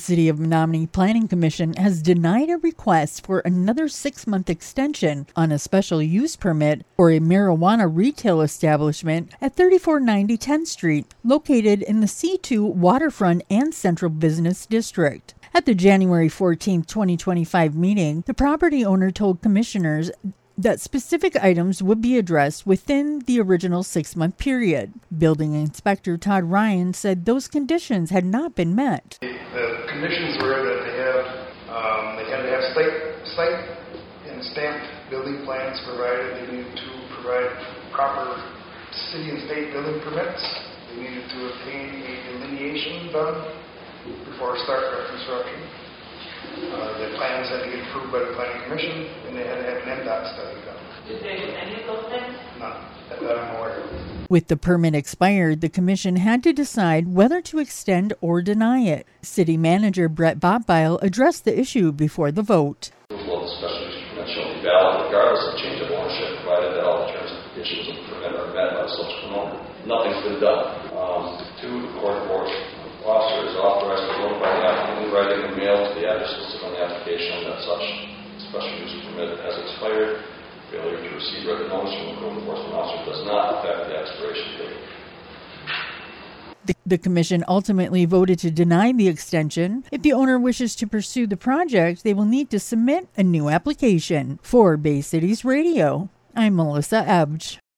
City of Menominee Planning Commission has denied a request for another 6-month extension on a special use permit for a marijuana retail establishment at 3490 10th Street, located in the C2 Waterfront and Central Business District. At the January 14, 2025 meeting, the property owner told commissioners that specific items would be addressed within the original 6-month period. Building Inspector Todd Ryan said those conditions had not been met. The conditions were that they had to have site and stamped building plans provided. They needed to provide proper city and state building permits. They needed to obtain a delineation done before start of construction. The plans had to get approved by the Planning Commission, and they had to have an MDOT study done. Did they do any of those things? None, that I'm aware of. With the permit expired, the commission had to decide whether to extend or deny it. City Manager Brett Bobbile addressed the issue before the vote. Approval of the special use permit shall be valid regardless of change of ownership, provided that all the terms and conditions of the permit are met by the subsequent owner. Nothing's been done. Two, the court board officer is authorized to notify the applicant in writing and mail to the address listed on the application that such special use permit has expired. Failure to receive written notice from the code enforcement officer does not affect the expiration date. The commission ultimately voted to deny the extension. If the owner wishes to pursue the project, they will need to submit a new application. For Bay Cities Radio, I'm Melissa Ebge.